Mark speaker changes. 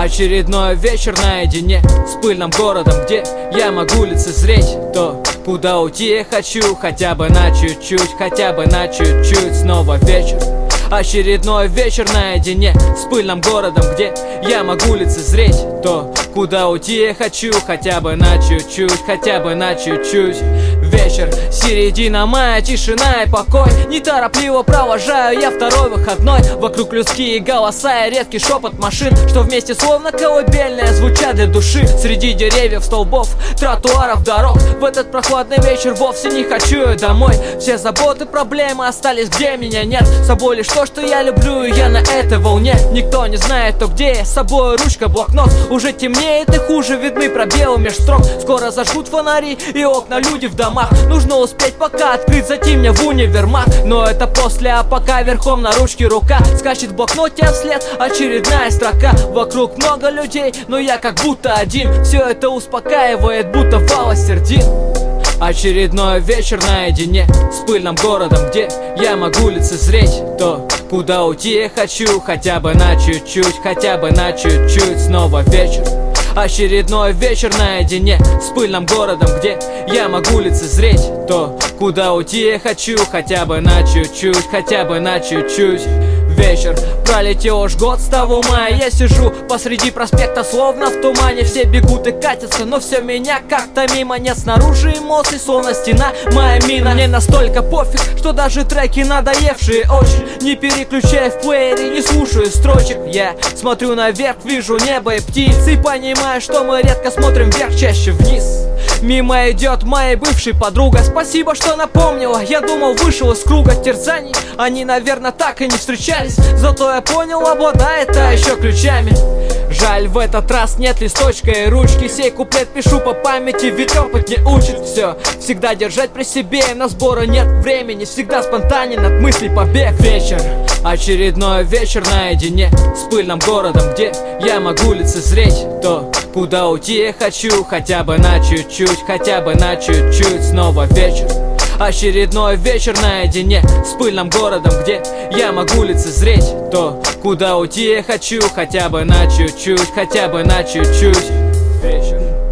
Speaker 1: Очередной вечер наедине с пыльным городом, где я могу лицезреть то, куда уйти я хочу, хотя бы на чуть-чуть, хотя бы на чуть-чуть. Снова вечер. Очередной вечер наедине с пыльным городом, где я могу лицезреть то, куда уйти я хочу, хотя бы на чуть-чуть, хотя бы на чуть-чуть. Вечер, середина мая, тишина и покой. Неторопливо провожаю я второй выходной. Вокруг людские голоса и редкий шепот машин, что вместе словно колыбельные звучат для души. Среди деревьев, столбов, тротуаров, дорог. В этот прохладный вечер вовсе не хочу я домой. Все заботы, проблемы остались, где меня нет. С собой лишь то, что я люблю, и я на этой волне. Никто не знает, то где я, с собой ручка, блокнот. Уже темнеет и хуже видны пробелы меж строк. Скоро зажгут фонари и окна, люди в домах. Нужно успеть, пока открыть затем мне в универмаг. Но это после, а пока верхом на ручке рука скачет в блокноте вслед очередная строка. Вокруг много людей, но я как будто один. Все это успокаивает, будто вал сердин. Очередной вечер наедине с пыльным городом, где я могу лицезреть то, куда уйти я хочу, хотя бы на чуть-чуть, хотя бы на чуть-чуть. Снова вечер. Очередной вечер наедине с пыльным городом, где я могу лицезреть то, куда уйти я хочу, хотя бы на чуть-чуть, хотя бы на чуть-чуть. Вечер, пролетел уж год с того мая. Я сижу посреди проспекта, словно в тумане. Все бегут и катятся, но все меня как-то мимо. Нет снаружи эмоций, словно стена, моя мина. Мне настолько пофиг, что даже треки надоевшие очень не переключая в плеере, не слушаю строчек. Я смотрю наверх, вижу небо и птицы, и понимаю, что мы редко смотрим вверх, чаще вниз. Мимо идет моя бывшая подруга. Спасибо, что напомнила. Я думал, вышел из круга терзаний. Они, наверное, так и не встречались. Зато я понял, обладает, а еще ключами. Жаль, в этот раз нет листочка и ручки. Сей куплет пишу по памяти, ведь опыт не учит. Все, всегда держать при себе, на сборы нет времени. Всегда спонтанен от мыслей побег. Вечер, очередной вечер наедине с пыльным городом, где я могу лицезреть то, куда уйти я хочу, хотя бы на чуть-чуть, хотя бы на чуть-чуть. Снова вечер. Очередной вечер наедине с пыльным городом, где я могу лицезреть то, куда уйти я хочу, хотя бы на чуть-чуть, хотя бы на чуть-чуть. Вечер.